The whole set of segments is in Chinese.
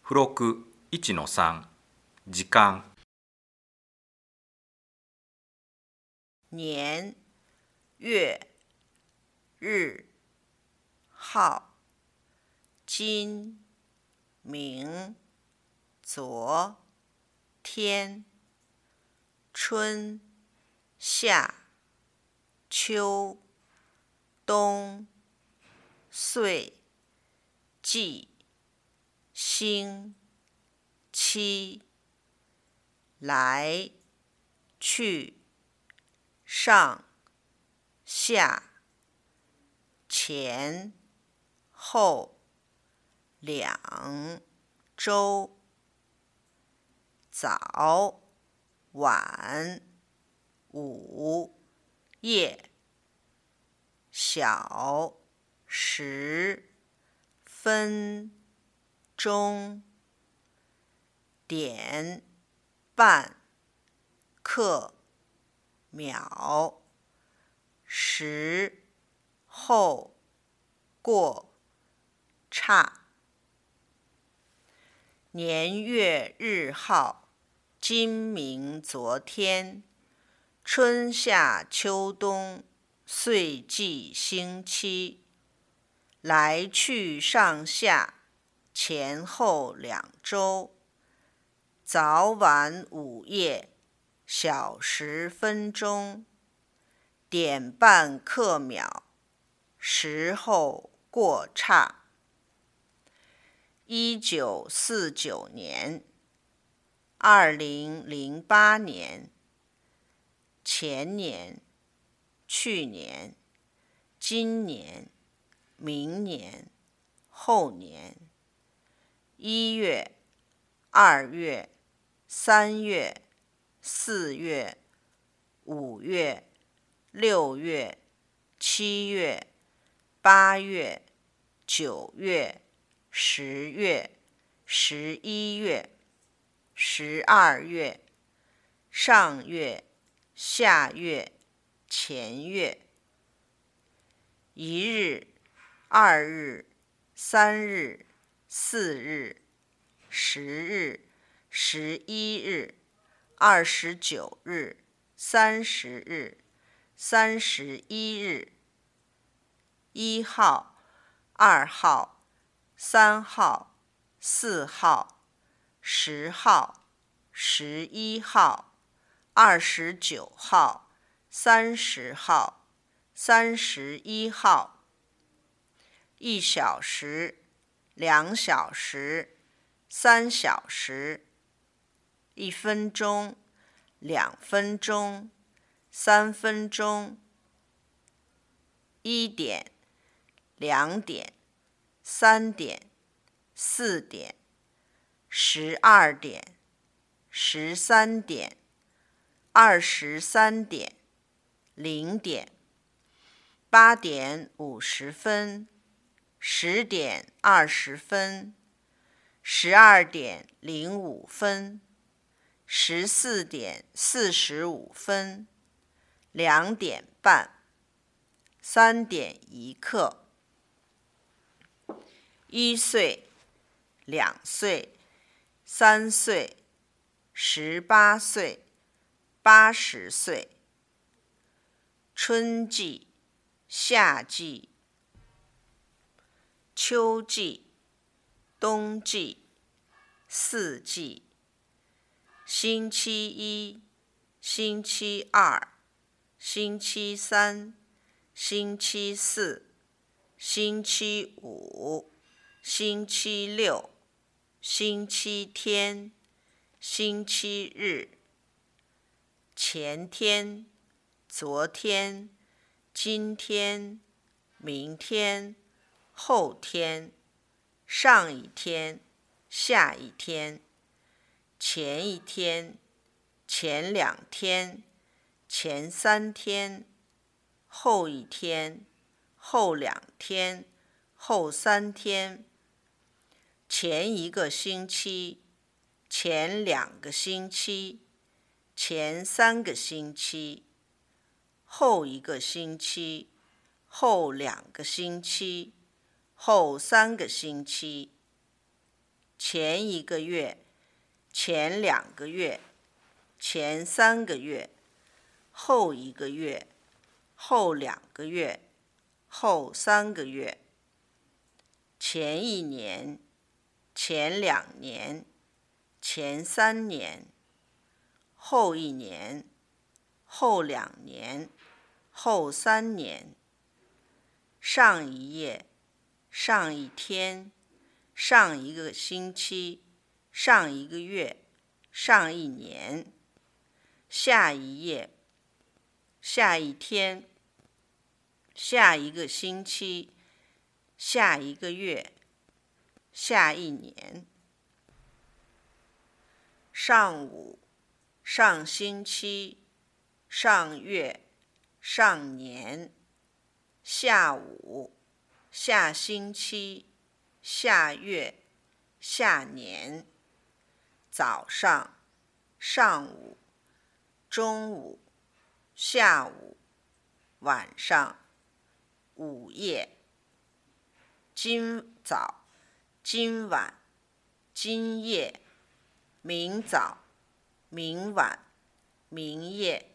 付録 1-3 時間年、月、日、号、今、明、昨、天、春、夏、秋、冬、岁、季、星、期、来、去、上、下、前、后、两周、早、晚、午、夜、小、时、分、钟、点、半、刻、秒、时、后、过、差。年月日号，今明昨天，春夏秋冬，岁季星期，来去上下，前后两周，早晚午夜，小时分钟，点半刻秒，时后过差。1949年、2008年、前年、去年、今年、明年、后年。1月、2月、3月、4月、5月、6月、7月、8月、9月、10月、11月、12月、上月、下月、前月。1日、2日、3日、4日、10日、11日、29日、30日、31日。1号、2号、3号、4号、10号、11号、29号、30号、31号。1小时、2小时、3小时。1分钟、2分钟、3分钟。1点、2点、3点、4点、12点、13点、23点、0点。8点50分、10点20分、12点05分、14点45分、2点半、3点1刻。1岁、2岁、3岁、18岁、80岁。春季、夏季、秋季、冬季、四季。星期一、星期二、星期三、星期四、星期五、星期六、星期天、星期日。前天、昨天、今天、明天、后天、上一天、下一天。前一天、前2天、前3天、后一天、后2天、后3天。前1个星期、前2个星期、前3个星期。后1个星期、后2个星期、后3个星期。前前一个月，前2个月，前3个月，后1个月，后2个月，后3个月，前1年，前2年，前3年，后1年，后2年，后3年，上一页，上一天，上一个星期，上一个月，上一年，下一页，下一天，下一个星期，下一个月，下一年，上午，上星期，上月，上年，下午，下星期，下月，下年，早上，上午，中午，下午，晚上，午夜，今早，今晚，今夜，明早，明晚，明夜，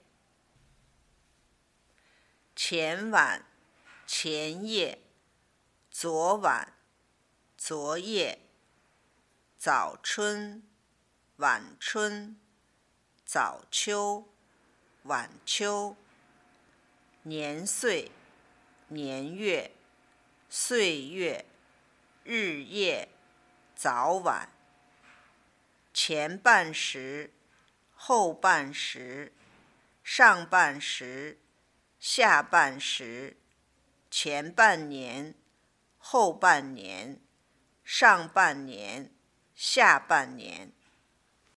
前晚，前夜，昨晚，昨夜，早春，晚春，早秋，晚秋，年岁，年月，岁月，日夜，早晚，前半时，后半时，上半时，下半时，前半年，后半年，上半年，下半年。